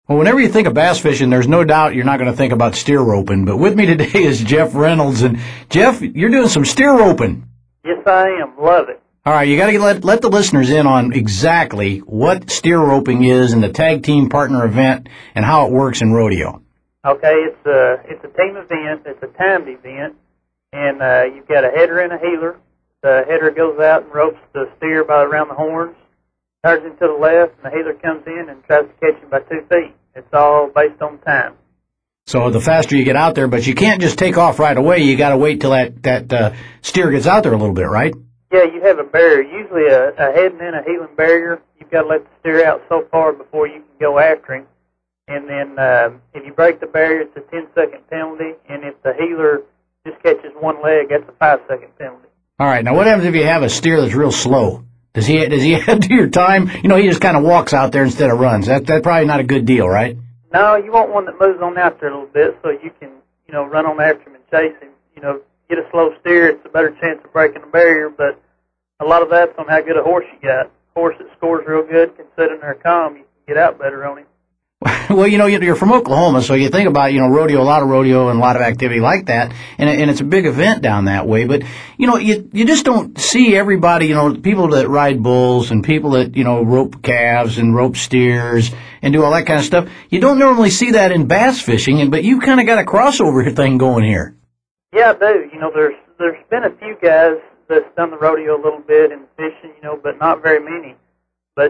Well, whenever you think of bass fishing, there's no doubt you're not going to think about steer roping. But with me today is Jeff Reynolds. And, Jeff, you're doing some steer roping. Yes, I am. Love it. All right, you got to let the listeners in on exactly what steer roping is and the tag team partner event and how it works in rodeo. Okay, it's a team event. It's a timed event, and you've got a header and a heeler. The header goes out and ropes the steer by around the horns, turns him to the left, and the heeler comes in and tries to catch him by 2 feet. It's all based on time. So the faster you get out there, but you can't just take off right away. You got to wait till that steer gets out there a little bit, right? Yeah, you have a barrier, usually a heading and a heeling barrier. You've got to let the steer out so far before you can go after him. And then if you break the barrier, it's a 10-second penalty. And if the heeler just catches one leg, that's a 5-second penalty. All right. Now, what happens if you have a steer that's real slow? Does he add to your time? You know, he just kind of walks out there instead of runs. That's probably not a good deal, right? No, you want one that moves on out there a little bit so you can, run on after him and chase him. Get a slow steer, it's a better chance of breaking the barrier, but a lot of that's on how good a horse you got. A horse that scores real good, considering they're calm, you can get out better on him. Well, you're from Oklahoma, so you think about, rodeo, a lot of rodeo and a lot of activity like that, and it's a big event down that way. But, you just don't see everybody, people that ride bulls and people that, rope calves and rope steers and do all that kind of stuff. You don't normally see that in bass fishing, but you kind of got a crossover thing going here. Yeah, I do. There's been a few guys that's done the rodeo a little bit in fishing, but not very many. But,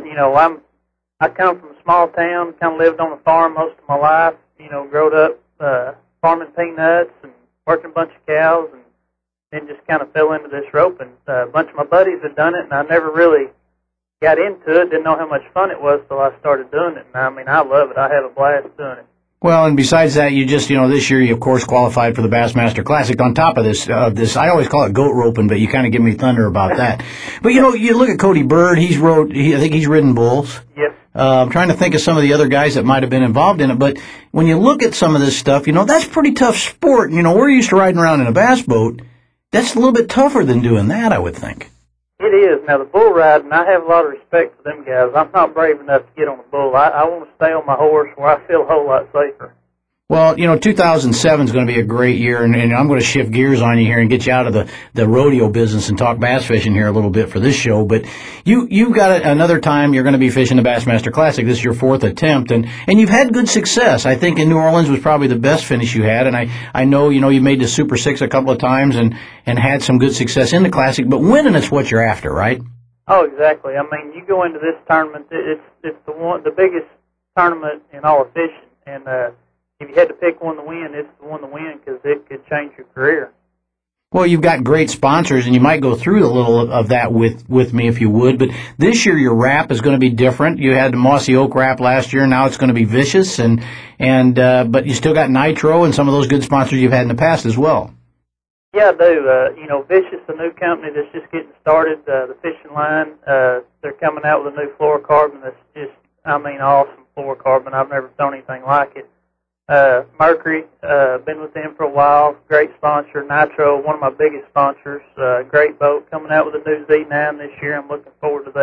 I come from a small town, kind of lived on a farm most of my life, growed up farming peanuts and working a bunch of cows, and then just kind of fell into this roping. A bunch of my buddies had done it, and I never really got into it, didn't know how much fun it was till I started doing it. And I love it. I have a blast doing it. Well, and besides that, you just, this year you, of course, qualified for the Bassmaster Classic. On top of this, I always call it goat roping, but you kind of give me thunder about that. But, you look at Cody Bird, I think he's ridden bulls. Yes. I'm trying to think of some of the other guys that might have been involved in it, but when you look at some of this stuff, that's pretty tough sport. We're used to riding around in a bass boat. That's a little bit tougher than doing that, I would think. It is. Now, the bull riding, I have a lot of respect for them guys. I'm not brave enough to get on a bull. I want to stay on my horse where I feel a whole lot safer. Well, 2007 is going to be a great year, and I'm going to shift gears on you here and get you out of the rodeo business and talk bass fishing here a little bit for this show. But you've got another time you're going to be fishing the Bassmaster Classic. This is your 4th attempt, and you've had good success. I think in New Orleans was probably the best finish you had, and I know, you made the Super 6 a couple of times and had some good success in the Classic, but winning is what you're after, right? Oh, exactly. You go into this tournament, it's the biggest tournament in all of fishing, and if you had to pick one to win, it's the one to win because it could change your career. Well, you've got great sponsors, and you might go through a little of that with me if you would. But this year, your wrap is going to be different. You had the Mossy Oak wrap last year. Now it's going to be Vicious, but you still got Nitro and some of those good sponsors you've had in the past as well. Yeah, I do. Vicious, the new company that's just getting started, the fishing line, they're coming out with a new fluorocarbon that's just, awesome fluorocarbon. I've never thrown anything like it. Mercury, been with them for a while, great sponsor. Nitro, one of my biggest sponsors, great boat, coming out with a new Z9 this year. I'm looking forward to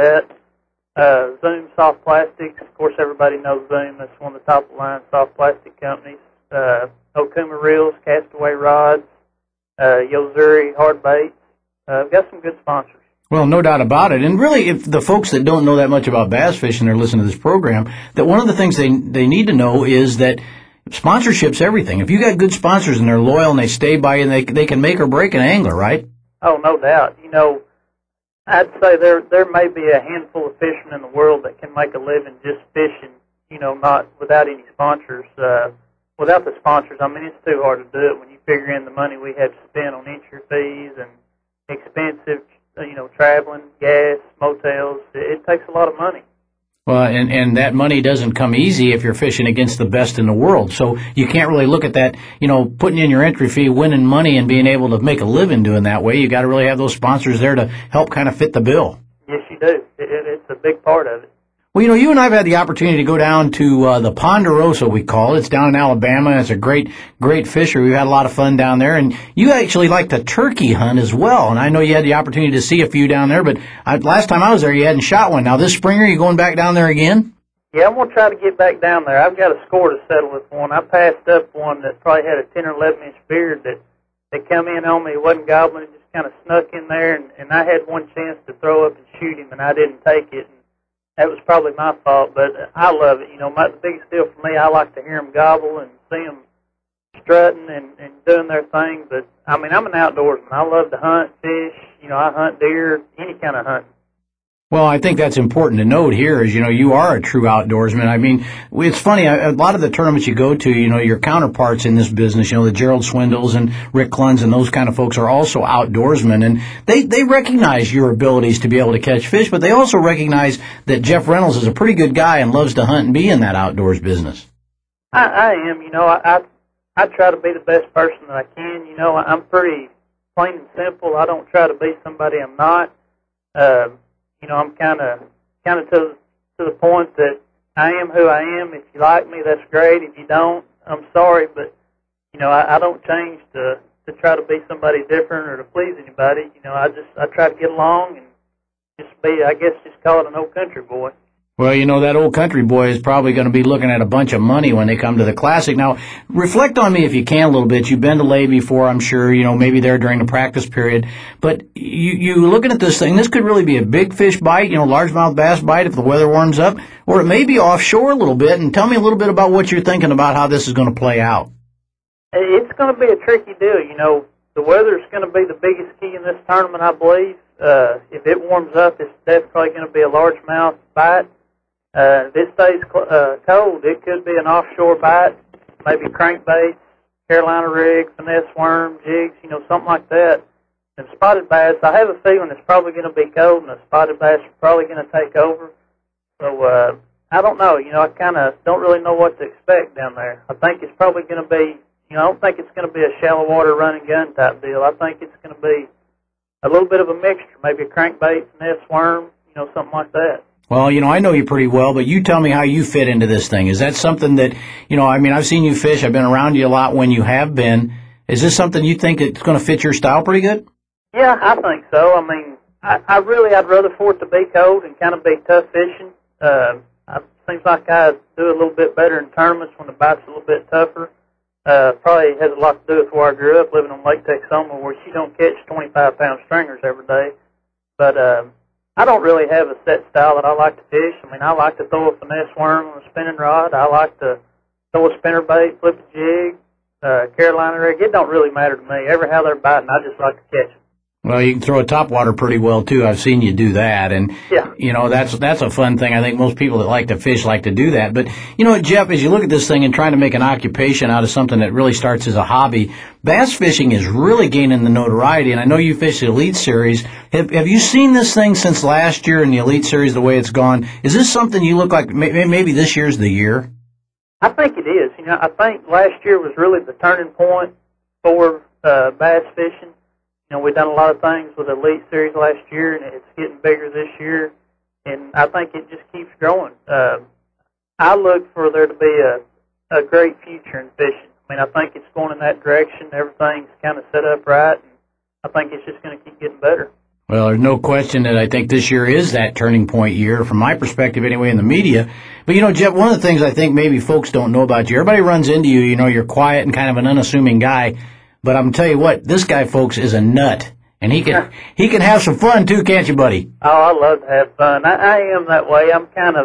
that. Zoom Soft Plastics, of course everybody knows Zoom, that's one of the top of the line soft plastic companies. Okuma Reels, Castaway Rods, Yozuri Hard Baits. I've got some good sponsors. Well, no doubt about it. And really, if the folks that don't know that much about bass fishing are listening to this program, that one of the things they need to know is that sponsorship's everything. If you got good sponsors and they're loyal and they stay by you, and they can make or break an angler, right? Oh, no doubt. I'd say there may be a handful of fishermen in the world that can make a living just fishing, not without any sponsors. Without the sponsors, it's too hard to do it when you figure in the money we have to spend on entry fees and expensive, traveling, gas, motels. It takes a lot of money. Well, and that money doesn't come easy if you're fishing against the best in the world. So you can't really look at that, putting in your entry fee, winning money, and being able to make a living doing that way. You got to really have those sponsors there to help kind of fit the bill. Yes, you do. It's a big part of it. Well, you and I have had the opportunity to go down to the Ponderosa, we call it. It's down in Alabama. It's a great fishery. We've had a lot of fun down there. And you actually like to turkey hunt as well. And I know you had the opportunity to see a few down there, but last time I was there, you hadn't shot one. Now, this spring, are you going back down there again? Yeah, I'm going to try to get back down there. I've got a score to settle with one. I passed up one that probably had a 10 or 11-inch beard that come in on me. He wasn't gobbling. It just kind of snuck in there, and I had one chance to throw up and shoot him, and I didn't take it. And that was probably my fault, but I love it. You know, the biggest deal for me, I like to hear them gobble and see them strutting and doing their thing. But, I mean, I'm an outdoorsman. I love to hunt, fish. You know, I hunt deer, any kind of hunting. Well, I think that's important to note here is, you know, you are a true outdoorsman. I mean, it's funny, a lot of the tournaments you go to, you know, your counterparts in this business, you know, the Gerald Swindles and Rick Cluns and those kind of folks are also outdoorsmen, and they recognize your abilities to be able to catch fish, but they also recognize that Jeff Reynolds is a pretty good guy and loves to hunt and be in that outdoors business. I am, you know, I try to be the best person that I can. You know, I'm pretty plain and simple. I don't try to be somebody I'm not. You know, I'm kind of to the point that I am who I am. If you like me, that's great. If you don't, I'm sorry, but you know, I don't change to try to be somebody different or to please anybody. You know, I try to get along and just be, I guess, just call it an old country boy. Well, you know, that old country boy is probably going to be looking at a bunch of money when they come to the Classic. Now, reflect on me if you can a little bit. You've been to Lay before, I'm sure, you know, maybe there during the practice period. But you looking at this thing, this could really be a big fish bite, you know, largemouth bass bite if the weather warms up, or it may be offshore a little bit. And tell me a little bit about what you're thinking about how this is going to play out. It's going to be a tricky deal. You know, the weather is going to be the biggest key in this tournament, I believe. If it warms up, it's definitely going to be a largemouth bite. If it stays cold, it could be an offshore bite, maybe crankbaits, Carolina rig, finesse worm, jigs, you know, something like that. And spotted bass, I have a feeling it's probably going to be cold, and the spotted bass are probably going to take over. So I don't know. You know, I kind of don't really know what to expect down there. I think it's probably going to be, you know, I don't think it's going to be a shallow water run and gun type deal. I think it's going to be a little bit of a mixture, maybe a crankbait, finesse worm, you know, something like that. Well, you know, I know you pretty well, but you tell me how you fit into this thing. Is that something that, you know, I mean, I've seen you fish. I've been around you a lot when you have been. Is this something you think it's going to fit your style pretty good? Yeah, I think so. I mean, I'd rather for it to be cold and kind of be tough fishing. It seems like I do a little bit better in tournaments when the bite's a little bit tougher. Probably has a lot to do with where I grew up, living on Lake Texoma, where you don't catch 25-pound stringers every day. But I don't really have a set style that I like to fish. I mean, I like to throw a finesse worm on a spinning rod. I like to throw a spinnerbait, flip a jig, Carolina rig. It don't really matter to me. Every how they're biting, I just like to catch them. Well, you can throw a topwater pretty well, too. I've seen you do that. And, yeah, you know, that's a fun thing. I think most people that like to fish like to do that. But, you know, Jeff, as you look at this thing and trying to make an occupation out of something that really starts as a hobby, bass fishing is really gaining the notoriety. And I know you fish the Elite Series. Have you seen this thing since last year in the Elite Series, the way it's gone? Is this something you look like maybe this year's the year? I think it is. You know, I think last year was really the turning point for bass fishing. You know, we've done a lot of things with the Elite Series last year, and it's getting bigger this year, and I think it just keeps growing. I look for there to be a great future in fishing. I mean, I think it's going in that direction. Everything's kind of set up right, and I think it's just going to keep getting better. Well, there's no question that I think this year is that turning point year, from my perspective anyway, in the media. But, you know, Jeff, one of the things I think maybe folks don't know about you, everybody runs into you, you know, you're quiet and kind of an unassuming guy. But I'm tell you what, this guy, folks, is a nut, and he can have some fun too, can't you, buddy? Oh, I love to have fun. I am that way. I'm kind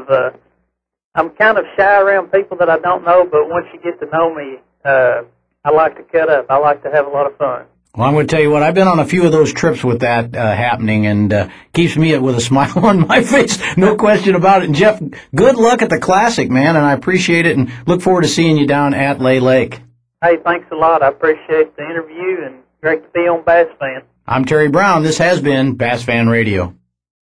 of shy around people that I don't know, but once you get to know me, I like to cut up. I like to have a lot of fun. Well, I'm going to tell you what, I've been on a few of those trips with that happening, and keeps me with a smile on my face, no question about it. And Jeff, good luck at the Classic, man, and I appreciate it, and look forward to seeing you down at Lay Lake. Hey, thanks a lot. I appreciate the interview, and great to be on Bass Fan. I'm Terry Brown. This has been Bass Fan Radio.